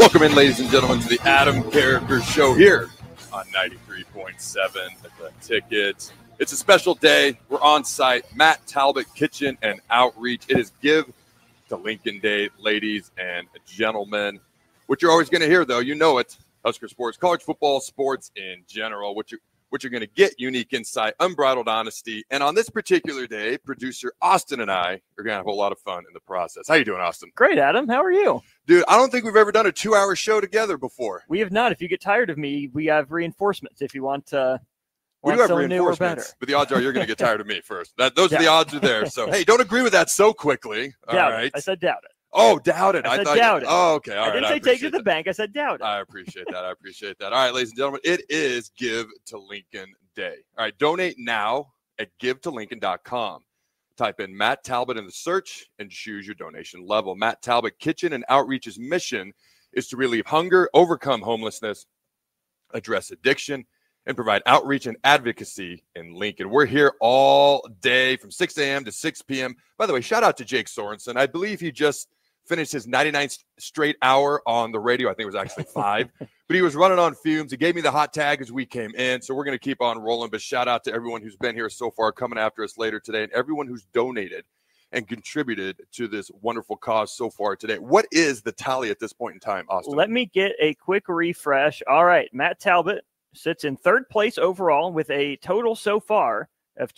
Welcome in, ladies and gentlemen, to the Adam Carriker Show here on 93.7 The Ticket. It's a special day. We're on site, Matt Talbot Kitchen and Outreach. It is Give to Lincoln Day, ladies and gentlemen. What you're always going to hear, though, you know it, Husker sports, college football, sports in general. What you're going to get, unique insight, unbridled honesty. And on this particular day, producer Austin and I are going to have a lot of fun in the process. How you doing, Austin? Great, Adam. How are you? Dude, I don't think we've ever done a 2-hour show together before. We have not. If you get tired of me, we have reinforcements. If you want we do have someone new or better. But the odds are you're going to get tired of me first. Those are the odds are there. So, hey, don't agree with that so quickly. All right. I said doubt it. Oh, doubt it. I said doubt it. Oh, okay. All I right. didn't say take to the bank. I said doubt it. I appreciate that. I appreciate that. All right, ladies and gentlemen, it is Give to Lincoln Day. All right, donate now at givetolincoln.com. Type in Matt Talbot in the search and choose your donation level. Matt Talbot Kitchen and Outreach's mission is to relieve hunger, overcome homelessness, address addiction, and provide outreach and advocacy in Lincoln. We're here all day from 6 a.m. to 6 p.m. By the way, shout out to Jake Sorensen. I believe he just finished his 99th straight hour on the radio. I think it was actually 5. But he was running on fumes. He gave me the hot tag as we came in. So we're going to keep on rolling. But shout out to everyone who's been here so far, coming after us later today, and everyone who's donated and contributed to this wonderful cause so far today. What is the tally at this point in time, Austin? Let me get a quick refresh. All right, Matt Talbot sits in third place overall with a total so far of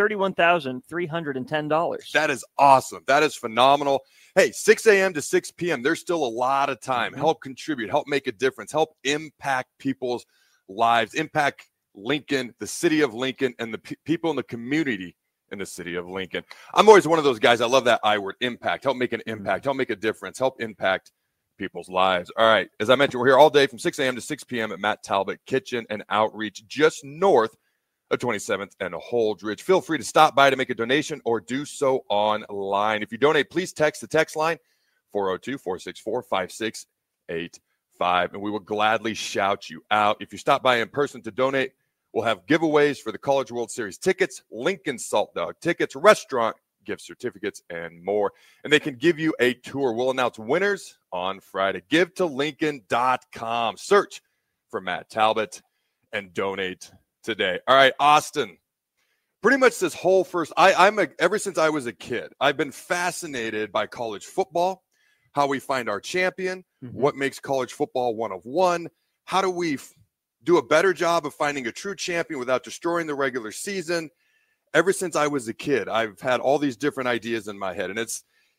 $231,310. That is awesome. That is phenomenal. Hey, 6 a.m. to 6 p.m., there's still a lot of time. Help contribute, help make a difference, help impact people's lives, impact Lincoln, the city of Lincoln, and the people in the community in the city of Lincoln. I'm always one of those guys. I love that I word, impact. Help make an impact, help make a difference, help impact people's lives. All right. As I mentioned, we're here all day from 6 a.m. to 6 p.m. at Matt Talbot Kitchen and Outreach, just north of 27th and Holdridge. Feel free to stop by to make a donation or do so online. If you donate, please text the text line 402-464-5685, and we will gladly shout you out. If you stop by in person to donate, we'll have giveaways for the College World Series tickets, Lincoln Salt Dog tickets, restaurant gift certificates, and more. And they can give you a tour. We'll announce winners on Friday. GiveToLincoln.com. Search for Matt Talbot and donate today. All right, Austin. Pretty much this whole ever since I was a kid, I've been fascinated by college football, how we find our champion, what makes college football one of one, how do we do a better job of finding a true champion without destroying the regular season. Ever since I was a kid, I've had all these different ideas in my head, and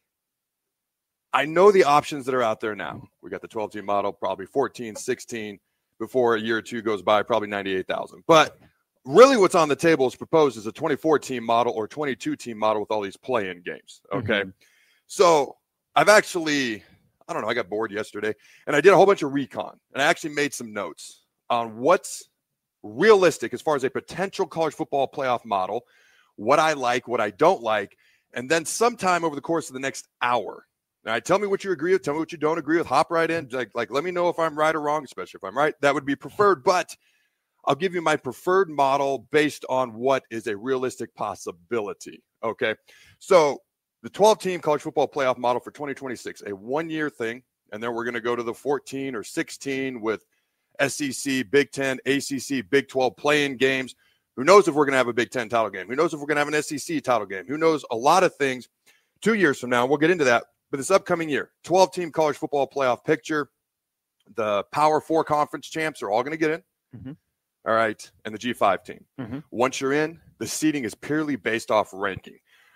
I know the options that are out there now. We got the 12-team model, probably 14, 16. Before a year or two goes by, probably 98,000. But really what's on the table is proposed is a 24-team model or 22-team model with all these play-in games, okay? So I got bored yesterday, and I did a whole bunch of recon, and I actually made some notes on what's realistic as far as a potential college football playoff model, what I like, what I don't like, and then sometime over the course of the next hour, all right, tell me what you agree with. Tell me what you don't agree with. Hop right in. Like, let me know if I'm right or wrong, especially if I'm right. That would be preferred. But I'll give you my preferred model based on what is a realistic possibility. Okay. So the 12-team college football playoff model for 2026, a one-year thing. And then we're going to go to the 14 or 16 with SEC, Big 10, ACC, Big 12 play-in games. Who knows if we're going to have a Big 10 title game? Who knows if we're going to have an SEC title game? Who knows a lot of things 2 years from now? We'll get into that. But this upcoming year, 12-team college football playoff picture, the Power 4 conference champs are all going to get in. All right. And the G5 team. Once you're in, the seeding is purely based off ranking.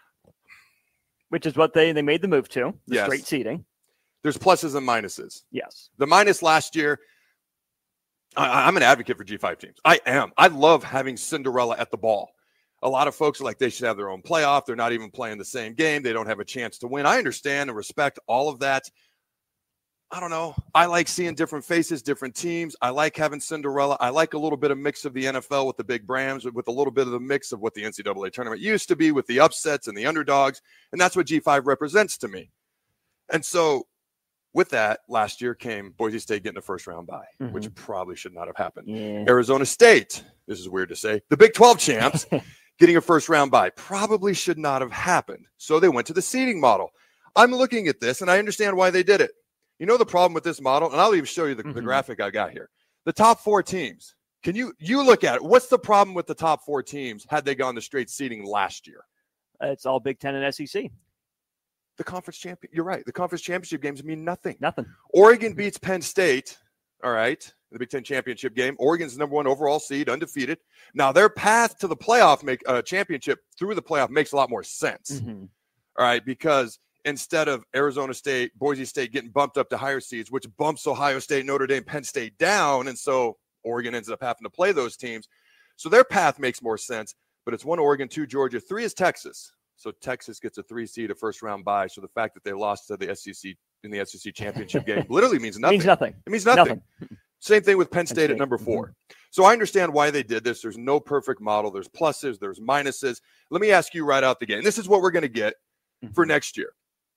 Which is what they made the move to, yes. Straight seeding. There's pluses and minuses. Yes. The minus last year, I'm an advocate for G5 teams. I am. I love having Cinderella at the ball. A lot of folks are like, they should have their own playoff. They're not even playing the same game. They don't have a chance to win. I understand and respect all of that. I don't know. I like seeing different faces, different teams. I like having Cinderella. I like a little bit of mix of the NFL with the big brands, with a little bit of the mix of what the NCAA tournament used to be with the upsets and the underdogs. And that's what G5 represents to me. And so with that, last year came Boise State getting a first-round bye, which probably should not have happened. Yeah. Arizona State, this is weird to say, the Big 12 champs, getting a first-round bye, probably should not have happened. So they went to the seeding model. I'm looking at this, and I understand why they did it. You know the problem with this model, and I'll even show you the graphic I got here. The top 4 teams. Can you look at it? What's the problem with the top 4 teams had they gone to straight seeding last year? It's all Big Ten and SEC. The conference champion. You're right. The conference championship games mean nothing. Nothing. Oregon beats Penn State. All right. The Big Ten championship game. Oregon's the #1 overall seed, undefeated. Now their path to the playoff championship through the playoff makes a lot more sense. Mm-hmm. All right, because instead of Arizona State, Boise State getting bumped up to higher seeds, which bumps Ohio State, Notre Dame, Penn State down, and so Oregon ends up having to play those teams. So their path makes more sense. But it's 1 Oregon, 2 Georgia, 3 is Texas. So Texas gets a 3 seed, a first round bye. So the fact that they lost to the SEC in the SEC championship game literally means nothing. It means nothing. Same thing with Penn State at number 4. Mm-hmm. So I understand why they did this. There's no perfect model. There's pluses, there's minuses. Let me ask you right out the gate. And this is what we're going to get for next year.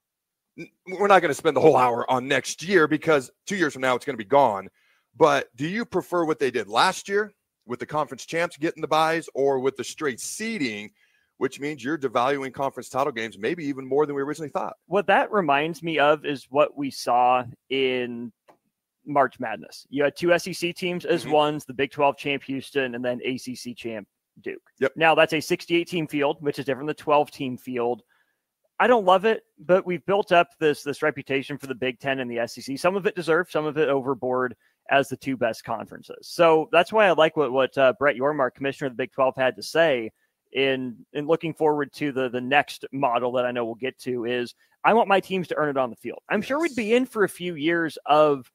We're not going to spend the whole hour on next year because 2 years from now it's going to be gone. But do you prefer what they did last year with the conference champs getting the buys, or with the straight seeding, which means you're devaluing conference title games maybe even more than we originally thought? What that reminds me of is what we saw in March Madness. You had 2 SEC teams as ones, the Big 12 champ Houston, and then ACC champ Duke. Yep. Now that's a 68-team field, which is different than the 12-team field. I don't love it, but we've built up this reputation for the Big Ten and the SEC. Some of it deserved, some of it overboard as the 2 best conferences. So that's why I like what Brett Yormark, commissioner of the Big 12, had to say in looking forward to the next model that I know we'll get to. Is I want my teams to earn it on the field. I'm sure we'd be in for a few years of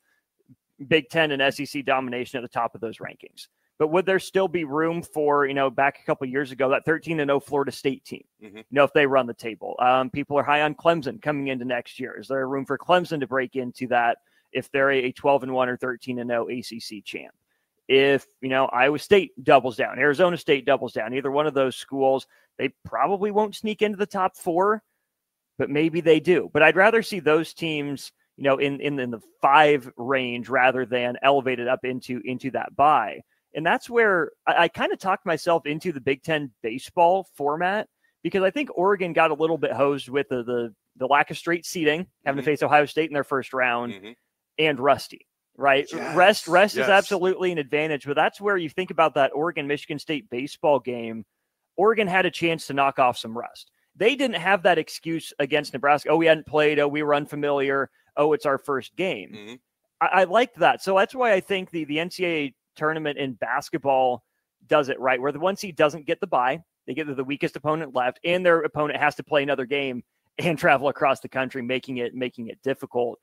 Big Ten and SEC domination at the top of those rankings. But would there still be room for, back a couple of years ago, that 13-0 Florida State team, if they run the table? People are high on Clemson coming into next year. Is there room for Clemson to break into that if they're a 12-1 or 13-0 ACC champ? If, Iowa State doubles down, Arizona State doubles down, either one of those schools, they probably won't sneak into the top 4, but maybe they do. But I'd rather see those teams in the 5 range rather than elevated up into that bye. And that's where I kind of talked myself into the Big Ten baseball format, because I think Oregon got a little bit hosed with the lack of straight seeding, having to face Ohio State in their first round, and rusty, right? Yes. Rest is absolutely an advantage, but that's where you think about that Oregon-Michigan State baseball game. Oregon had a chance to knock off some rust. They didn't have that excuse against Nebraska. Oh, we hadn't played. Oh, we were unfamiliar. Oh, it's our first game. I liked that. So that's why I think the NCAA tournament in basketball does it right, where the 1 seed doesn't get the bye. They get the weakest opponent left, and their opponent has to play another game and travel across the country, making it difficult.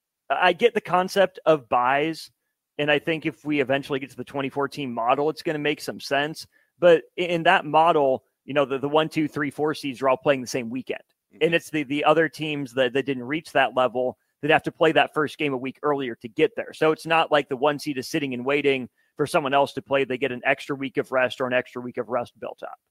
I get the concept of buys, and I think if we eventually get to the 2014 model, it's going to make some sense. But in that model, the 1, 2, 3, 4 seeds are all playing the same weekend. And it's the other teams that didn't reach that level that have to play that first game a week earlier to get there. So it's not like the 1 seed is sitting and waiting for someone else to play. They get an extra week of rest or an extra week of rest built up.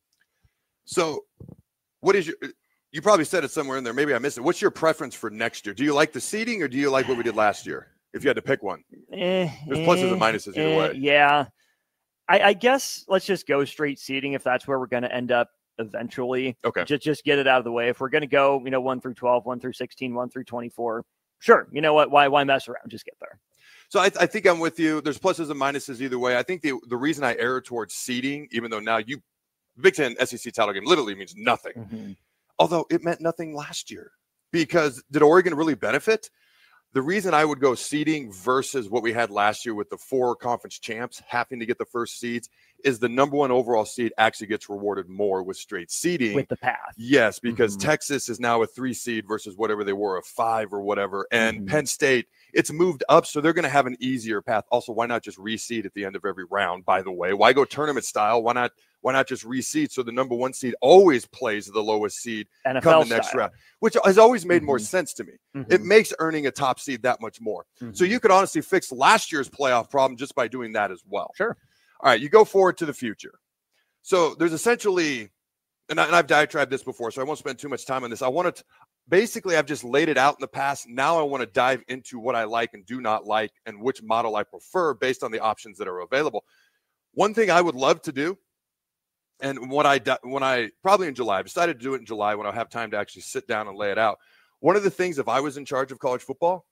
So what is you probably said it somewhere in there. Maybe I missed it. What's your preference for next year? Do you like the seeding, or do you like what we did last year? If you had to pick one, there's pluses and minuses either way. Yeah. I guess let's just go straight seeding if that's where we're going to end up eventually. Okay. Just get it out of the way. If we're going to go, 1 through 12, 1 through 16, 1 through 24, sure. You know what? Why mess around? Just get there. So I think I'm with you. There's pluses and minuses either way. I think the reason I err towards seeding, even though now Big Ten SEC title game literally means nothing, although it meant nothing last year, because did Oregon really benefit? The reason I would go seeding versus what we had last year with the 4 conference champs having to get the first seeds is the #1 overall seed actually gets rewarded more with straight seeding. With the path. Yes, because Texas is now a 3 seed versus whatever they were, a 5 or whatever. And Penn State, it's moved up, so they're going to have an easier path. Also, why not just reseed at the end of every round, by the way? Why go tournament style? Why not just reseed? So the #1 seed always plays the lowest seed NFL come the next style. round, which has always made more sense to me. It makes earning a top seed that much more. So you could honestly fix last year's playoff problem just by doing that as well. Sure. All right, you go forward to the future. So there's essentially, and I've diatribed this before, so I won't spend too much time on this. Basically, I've just laid it out in the past. Now I want to dive into what I like and do not like and which model I prefer based on the options that are available. One thing I would love to do, and when I probably in July, I decided to do it in July when I'll have time to actually sit down and lay it out. One of the things, if I was in charge of college football,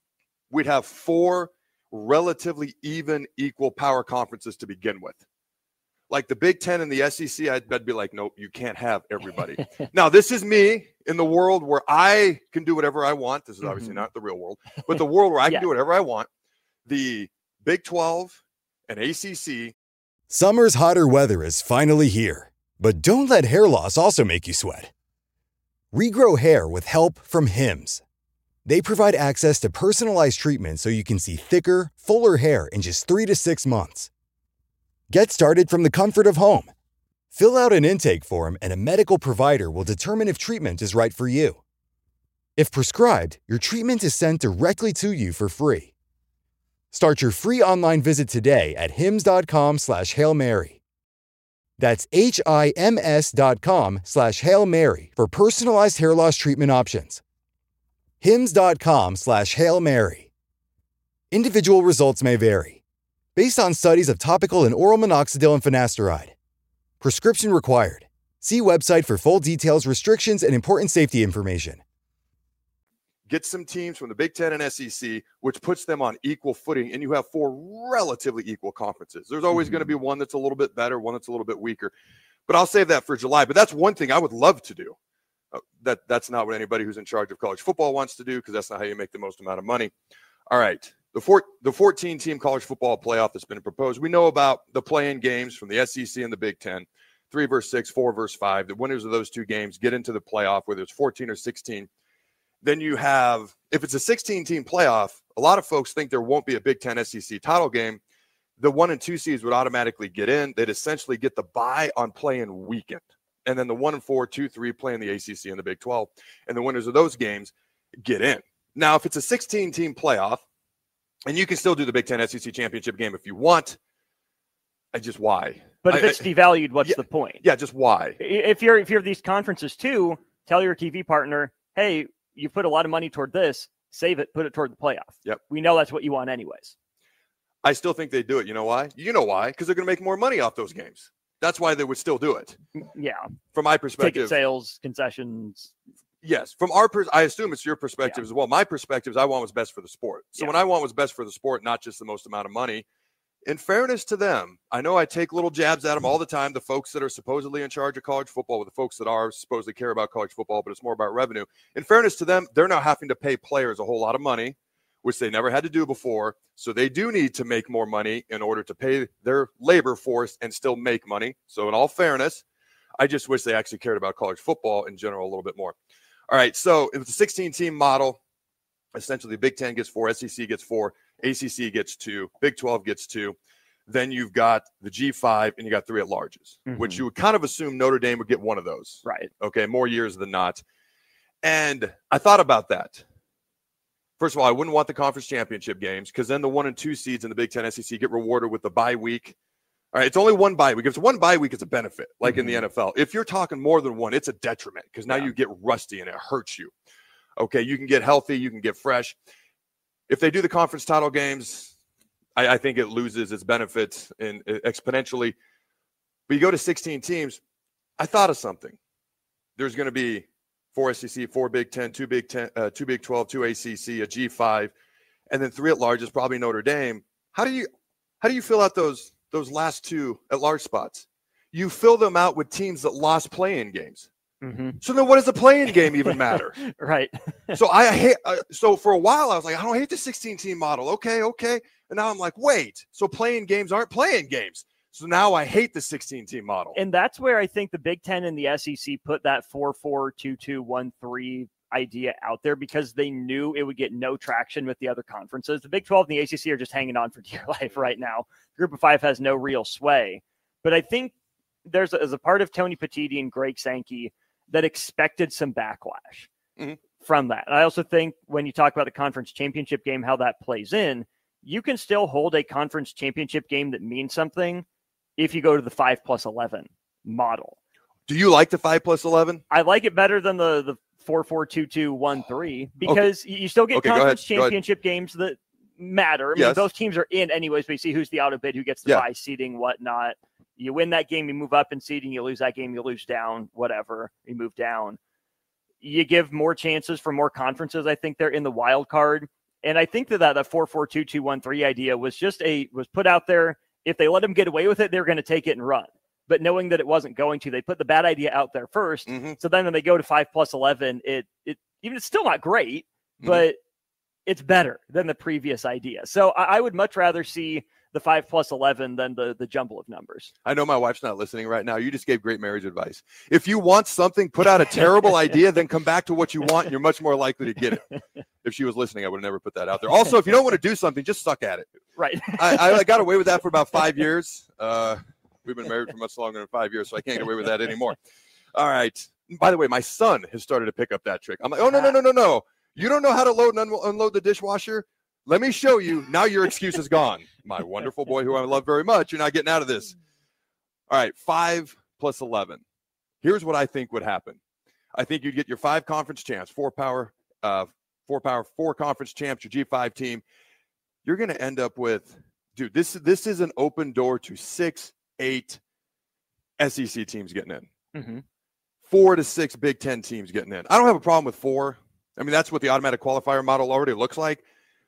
we'd have 4 relatively even, equal power conferences to begin with. Like the Big Ten and the SEC, I'd be like, nope, you can't have everybody. Now, this is me in the world where I can do whatever I want. This is obviously not the real world, but the world where I can do whatever I want. The Big 12 and ACC. Summer's hotter weather is finally here, but don't let hair loss also make you sweat. Regrow hair with help from Hims. They provide access to personalized treatment so you can see thicker, fuller hair in just 3 to 6 months. Get started from the comfort of home. Fill out an intake form and a medical provider will determine if treatment is right for you. If prescribed, your treatment is sent directly to you for free. Start your free online visit today at hims.com/Hail Mary. That's HIMS.com/Hail Mary for personalized hair loss treatment options. hims.com/Hail Mary. Individual results may vary. Based on studies of topical and oral minoxidil and finasteride. Prescription required. See website for full details, restrictions, and important safety information. Get some teams from the Big Ten and SEC, which puts them on equal footing, and you have 4 relatively equal conferences. There's always going to be one that's a little bit better, one that's a little bit weaker. But I'll save that for July. But that's one thing I would love to do. That's not what anybody who's in charge of college football wants to do, because that's not how you make the most amount of money. All right. The 14-team college football playoff that's been proposed. We know about the play-in games from the SEC and the Big Ten, 3 versus 6, 4 versus 5. The winners of those 2 games get into the playoff, whether it's 14 or 16. Then you have, if it's a 16-team playoff, a lot of folks think there won't be a Big Ten SEC title game. The 1 and 2 seeds would automatically get in. They'd essentially get the bye on play-in weekend. And then the 1 and 4, 2, 3 play in the ACC and the Big 12. And the winners of those games get in. Now, if it's a 16-team playoff, and you can still do the Big Ten SEC championship game if you want, why? But if it's devalued, what's the point? Yeah, just why? If you're these conferences too, tell your TV partner, hey, you put a lot of money toward this, save it, put it toward the playoff. Yep. We know that's what you want anyways. I still think they do it. You know why? You know why? Because they're going to make more money off those games. That's why they would still do it. Yeah. From my perspective. Ticket sales, concessions. Yes. From our I assume it's your perspective as well. My perspective is I want what's best for the sport. So when I want what's best for the sport, not just the most amount of money, in fairness to them, I know I take little jabs at them all the time, the folks that are supposedly in charge of college football with the folks that are supposedly care about college football, but it's more about revenue. In fairness to them, they're now having to pay players a whole lot of money, which they never had to do before. So they do need to make more money in order to pay their labor force and still make money. So in all fairness, I just wish they actually cared about college football in general a little bit more. All right, so if it's a 16-team model, essentially Big Ten gets 4, SEC gets 4, ACC gets 2, Big 12 gets 2. Then you've got the G5 and you got 3 at-larges, which you would kind of assume Notre Dame would get one of those. Right. Okay, more years than not. And I thought about that. First of all, I wouldn't want the conference championship games because then the 1 and 2 seeds in the Big Ten SEC get rewarded with the bye week. All right, it's only one bye week. If it's one bye week, it's a benefit, like in the NFL. If you're talking more than one, it's a detriment because now you get rusty and it hurts you. Okay, you can get healthy, you can get fresh. If they do the conference title games, I think it loses its benefits exponentially. But you go to 16 teams, I thought of something. There's going to be 4 SEC, 4 Big Ten, 2 Big 12, 2 ACC, a G5, and then 3 at-large is probably Notre Dame. How do you fill out those last 2 at-large spots? You fill them out with teams that lost play-in games. So then what does the play-in game even matter? Right. So so for a while I was like, I don't hate the 16-team model. Okay. And now I'm like, wait, so play-in games aren't play-in games. So now I hate the 16-team model. And that's where I think the Big Ten and the SEC put that 4-4-2-2-1-3 idea out there because they knew it would get no traction with the other conferences. The Big 12 and the ACC are just hanging on for dear life right now. Group of 5 has no real sway. But I think there's a part of Tony Petitti and Greg Sankey that expected some backlash from that. And I also think when you talk about the conference championship game, how that plays in, you can still hold a conference championship game that means something if you go to the 5+11 model. Do you like the 5+11? I like it better than the 4-4-2-2-1-3 because you still get conference championship games that matter. I mean, those teams are in anyways, but you see who's the auto bid, who gets the bye seeding, whatnot. You win that game, you move up in seeding. You lose that game, you lose down, whatever. You move down. You give more chances for more conferences. I think they're in the wild card. And I think that 4-4-2-2-1-3 idea was was put out there. If they let them get away with it, they're going to take it and run. But knowing that it wasn't going to, they put the bad idea out there first. Mm-hmm. So then when they go to 5+11, it even it's still not great, but it's better than the previous idea. So I would much rather see the 5+11 than the jumble of numbers. I know my wife's not listening right now. You just gave great marriage advice. If you want something, put out a terrible idea, then come back to what you want, and you're much more likely to get it. If she was listening, I would have never put that out there. Also, if you don't want to do something, just suck at it. Right. I got away with that for about 5 years. We've been married for much longer than 5 years, so I can't get away with that anymore. All right. By the way, my son has started to pick up that trick. I'm like, oh, no. You don't know how to load and unload the dishwasher? Let me show you. Now your excuse is gone. My wonderful boy, who I love very much, you're not getting out of this. All right, 5+11. Here's what I think would happen. I think you'd get your 5 conference champs, 4 power, 4 conference champs, your G5 team. You're going to end up with, dude, this is an open door to 6, 8 SEC teams getting in. Mm-hmm. 4 to 6 Big Ten teams getting in. I don't have a problem with 4. I mean, that's what the automatic qualifier model already looks like.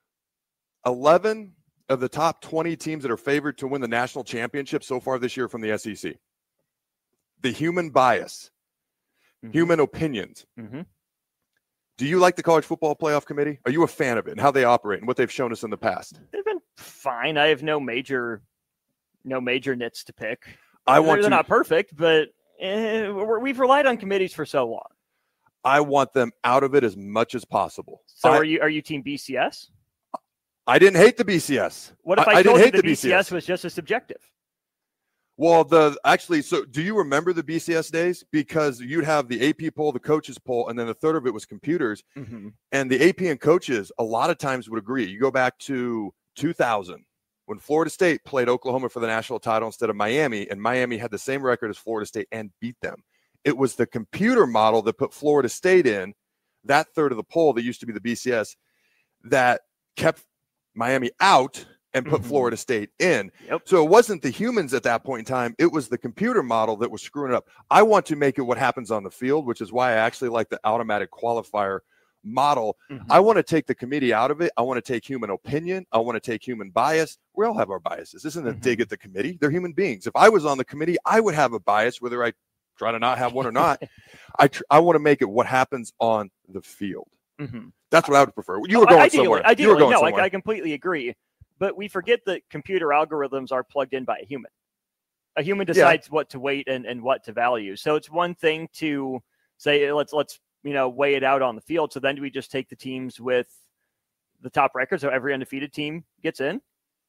11 of the top 20 teams that are favored to win the national championship so far this year from the SEC. The human bias, human opinions. Mm-hmm. Do you like the College Football Playoff Committee? Are you a fan of it and how they operate and what they've shown us in the past? They've been fine. I have no major nits to pick. They're not perfect, but we've relied on committees for so long. I want them out of it as much as possible. So are you team BCS? I didn't hate the BCS. What if I told you the BCS was just as subjective? Well, so do you remember the BCS days? Because you'd have the AP poll, the coaches poll, and then a third of it was computers. Mm-hmm. And the AP and coaches a lot of times would agree. You go back to 2000 when Florida State played Oklahoma for the national title instead of Miami, and Miami had the same record as Florida State and beat them. It was the computer model that put Florida State in, that third of the poll that used to be the BCS, that kept Miami out and put Florida State in. Yep. So it wasn't the humans at that point in time. It was the computer model that was screwing it up. I want to make it what happens on the field, which is why I actually like the automatic qualifier model. Mm-hmm. I want to take the committee out of it. I want to take human opinion. I want to take human bias. We all have our biases. This isn't a dig at the committee. They're human beings. If I was on the committee, I would have a bias, whether I try to not have one or not. I want to make it what happens on the field. Mm-hmm. That's what I would prefer. You were going somewhere. You were going no, somewhere. I completely agree. But we forget that computer algorithms are plugged in by a human. A human decides what to weight and what to value. So it's one thing to say, let's weigh it out on the field. So then do we just take the teams with the top records, so every undefeated team gets in?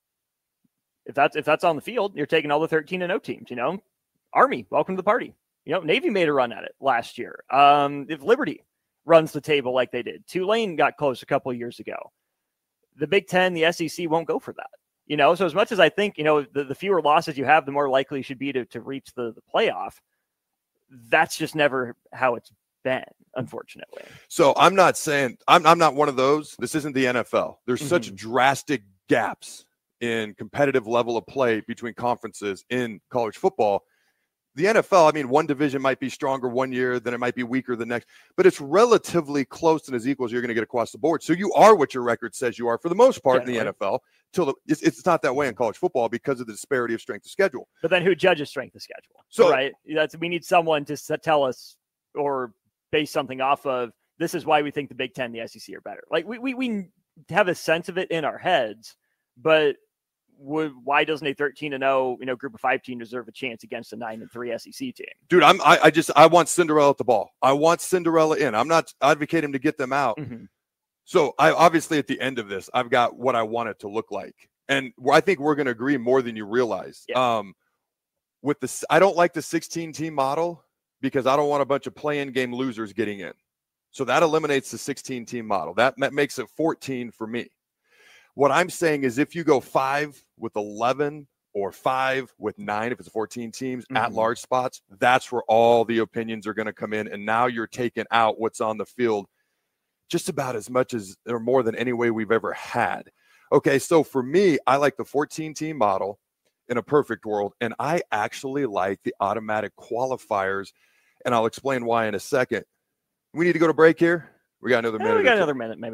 If that's on the field, you're taking all the 13-0 teams. Army, welcome to the party. Navy made a run at it last year. If Liberty runs the table like they did, Tulane got close a couple of years ago. The Big Ten, the SEC won't go for that. So as much as I think, the fewer losses you have, the more likely you should be to reach the playoff. That's just never how it's been, unfortunately. So I'm not saying I'm not one of those. This isn't the NFL. There's such drastic gaps in competitive level of play between conferences in college football. The NFL, one division might be stronger one year, then it might be weaker the next, but it's relatively close and as equal as you're going to get across the board. So you are what your record says you are for the most part in the NFL. It's not that way in college football because of the disparity of strength of schedule. But then who judges strength of schedule? So right, we need someone to tell us or base something off of. This is why we think the Big Ten, the SEC are better. Like we have a sense of it in our heads, but why doesn't a 13-0 group of 5 team deserve a chance against a 9-3 SEC team? Dude, I want Cinderella at the ball. I want Cinderella in. I'm not advocating to get them out. Mm-hmm. So I obviously at the end of this, I've got what I want it to look like, and I think we're going to agree more than you realize. Yeah. With this, I don't like the 16-team model because I don't want a bunch of play-in game losers getting in. So that eliminates the 16-team model. That makes it 14 for me. What I'm saying is if you go 5 with 11 or 5 with 9, if it's 14 teams at large spots, that's where all the opinions are going to come in. And now you're taking out what's on the field just about as much as or more than any way we've ever had. Okay, so for me, I like the 14-team model in a perfect world. And I actually like the automatic qualifiers. And I'll explain why in a second. We need to go to break here. We got another minute. We got another minute, maybe.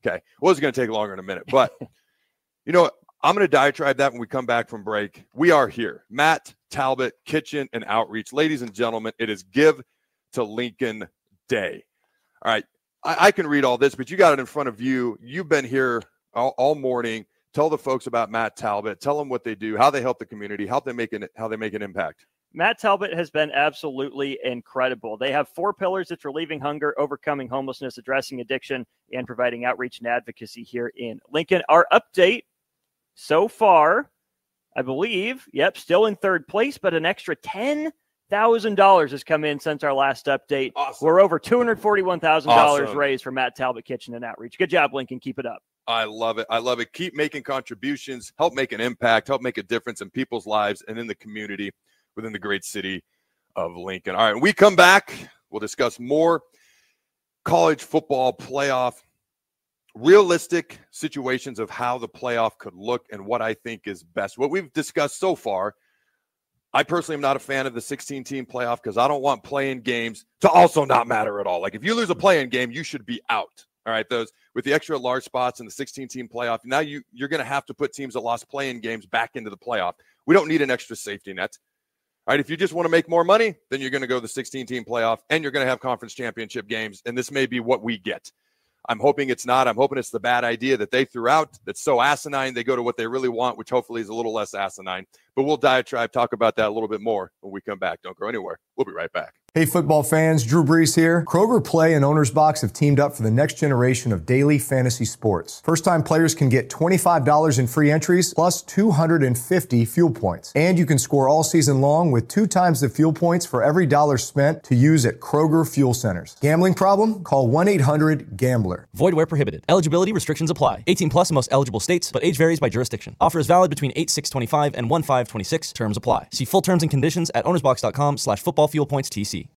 Okay. Well, it's going to take longer in a minute, but you know what? I'm going to diatribe that when we come back from break. We are here. Matt Talbot, Kitchen and Outreach. Ladies and gentlemen, it is Give to Lincoln Day. All right. I can read all this, but you got it in front of you. You've been here all morning. Tell the folks about Matt Talbot. Tell them what they do, how they help the community, how they make an impact. Matt Talbot has been absolutely incredible. They have 4 pillars that's relieving hunger, overcoming homelessness, addressing addiction, and providing outreach and advocacy here in Lincoln. Our update so far, I believe, still in third place, but an extra $10,000 has come in since our last update. Awesome. We're over $241,000 Awesome. raised for Matt Talbot Kitchen and Outreach. Good job, Lincoln. Keep it up. I love it. I love it. Keep making contributions, help make an impact, help make a difference in people's lives and in the community within the great city of Lincoln. All right, when we come back, we'll discuss more college football playoff, realistic situations of how the playoff could look and what I think is best. What we've discussed so far, I personally am not a fan of the 16-team playoff because I don't want play-in games to also not matter at all. Like if you lose a play-in game, you should be out. All right, those with the extra large spots in the 16-team playoff, now you're going to have to put teams that lost play-in games back into the playoff. We don't need an extra safety net. All right, if you just want to make more money, then you're going to go the 16-team playoff, and you're going to have conference championship games, and this may be what we get. I'm hoping it's not. I'm hoping it's the bad idea that they threw out that's so asinine they go to what they really want, which hopefully is a little less asinine. But we'll diatribe, talk about that a little bit more when we come back. Don't go anywhere. We'll be right back. Hey, football fans, Drew Brees here. Kroger Play and Owner's Box have teamed up for the next generation of daily fantasy sports. First-time players can get $25 in free entries plus 250 fuel points. And you can score all season long with 2 times the fuel points for every dollar spent to use at Kroger Fuel Centers. Gambling problem? Call 1-800-GAMBLER. Void where prohibited. Eligibility restrictions apply. 18 plus in most eligible states, but age varies by jurisdiction. Offer is valid between 8/6/25 and 1/5/26. Terms apply. See full terms and conditions at ownersbox.com/footballfuelpointstc.